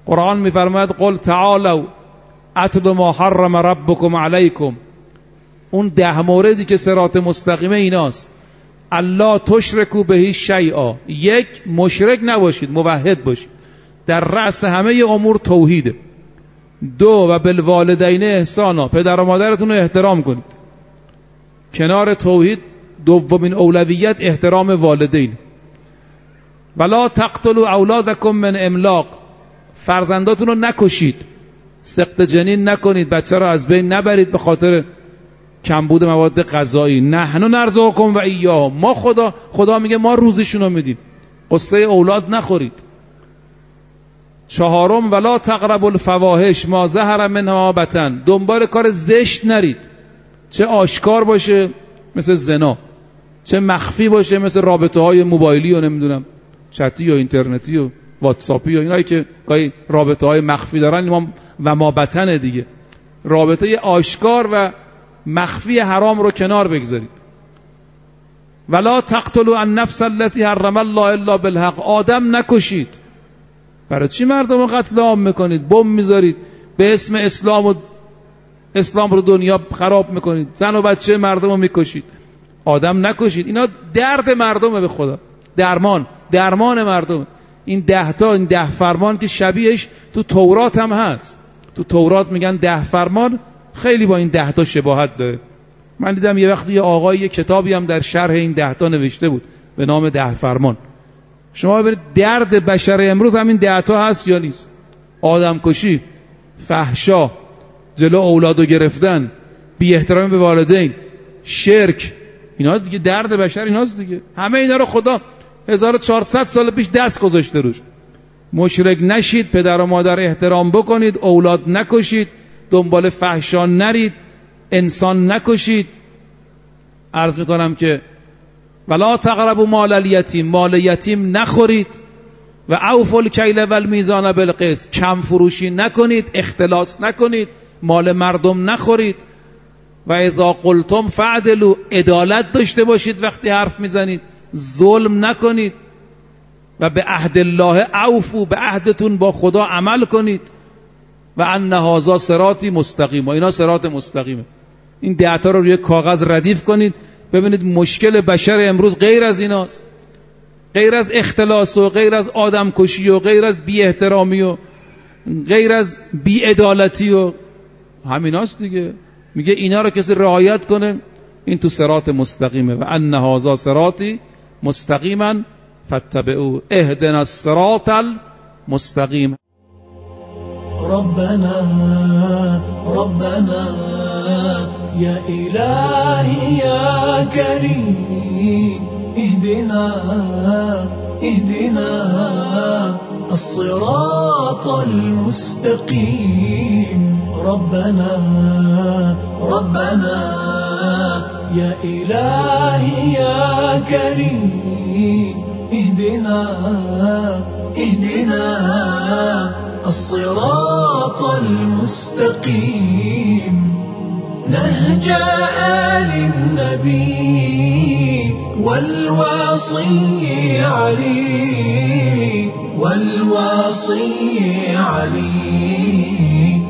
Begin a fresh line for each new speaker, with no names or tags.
قرآن میفرماید قل تعالوا اتل ما حرم ربکم علیکم. اون 10 موردی که صراط مستقیمه ایناست: الله تشرکوا به شیئا، 1 مشرک نباشید، موحد باشید، در رأس همه امور توحیده. 2 و بالوالدین احسانا، پدر و مادرتون رو احترام کنید. کنار توحید دومین اولویت احترام والدین. ولا تقتلوا اولادکم من املاق، فرزنداتون رو نکشید، سقط جنین نکنید، بچه رو از بین نبرید به خاطر کمبود مواد غذایی. نحن نرزقکم و ایاهم، ما خدا میگه ما روزیشون رو میدیم، قصه اولاد نخورید. 4 ولا تقربوا الفواحش ما ظهر منها بطن، دنبال کار زشت نرید، چه آشکار باشه مثل زنا، چه مخفی باشه مثل رابطه های موبایلی و نمیدونم چتی و اینترنتی و واتساپی و اینایی که گاهی رابطه های مخفی دارن و ما بطن دیگه. رابطه آشکار و مخفی حرام رو کنار بگذارید. ولا تقتلوا النفس التي حرم الله الا بالحق، آدم نکشید. برای چی مردم رو قتل عام میکنید؟ بم میذارید به اسم اسلام رو دنیا خراب میکنید، زن و بچه مردم رو میکشید. آدم نکشید. اینا درد مردمه، به خدا درمان مردم. این 10 فرمان که شبیهش تو تورات هم هست. تو تورات میگن 10 فرمان خیلی با این 10 شباهت داره. من دیدم یه وقتی یه آقای یه کتابی هم در شرح این 10 نوشته بود به نام 10 فرمان. شما ببینید درد بشر امروز همین 10 هست یا نیست؟ آدم کشی، فحشا، جلو اولادو گرفتن، بی احترامی به والدین، شرک، اینا دیگه درد بشر ایناست دیگه. همه اینا رو خدا 1400 سال پیش دست گذاشته روش. مشرک نشید، پدر و مادر احترام بکنید، اولاد نکشید، دنبال فحشا نرید، انسان نکشید. عرض میکنم که ولا تقربوا مال الیتیم، مال یتیم نخورید. و اوفوا الکیل و المیزان بالقسط، کم فروشی نکنید، اختلاس نکنید، مال مردم نخورید. و اذا قلتم فعدلوا، عدالت داشته باشید وقتی حرف میزنید، ظلم نکنید. و به عهد الله اوفوا، به عهدتون با خدا عمل کنید. و ان هذا صراطی مستقیم، اینا صراط مستقیمه. این 10 رو روی کاغذ ردیف کنید، ببینید مشکل بشر امروز غیر از ایناست، غیر از اختلاس و غیر از آدم کشی و غیر از بی احترامی و غیر از بی عدالتی و همیناست دیگه. میگه اینا رو کسی رعایت کنه این تو صراط مستقیمه. و ان هذا صراطی مستقیما فاتبعوه اهدنا الصراط المستقیم.
ربنا يا إلهي يا كريم اهدنا الصراط المستقيم. ربنا يا إلهي يا كريم اهدنا الصراط المستقيم. نهج آل النبي والوصي علي